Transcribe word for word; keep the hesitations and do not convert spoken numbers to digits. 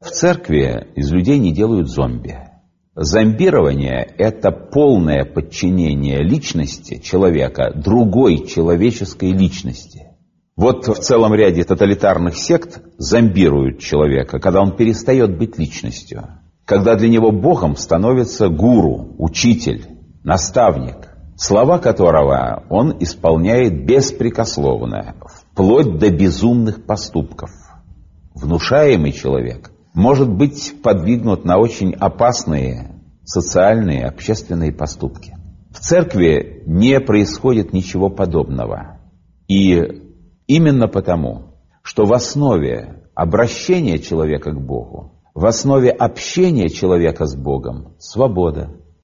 В церкви из людей не делают зомби. Зомбирование – это полное подчинение личности человека другой человеческой личности. Вот в целом ряде тоталитарных сект зомбируют человека, когда он перестает быть личностью. Когда для него Богом становится гуру, учитель, наставник, слова которого он исполняет беспрекословно, вплоть до безумных поступков. Внушаемый человек может быть подвигнут на очень опасные социальные, общественные поступки. В церкви не происходит ничего подобного. И именно потому, что в основе обращения человека к Богу, в основе общения человека с Богом свобода.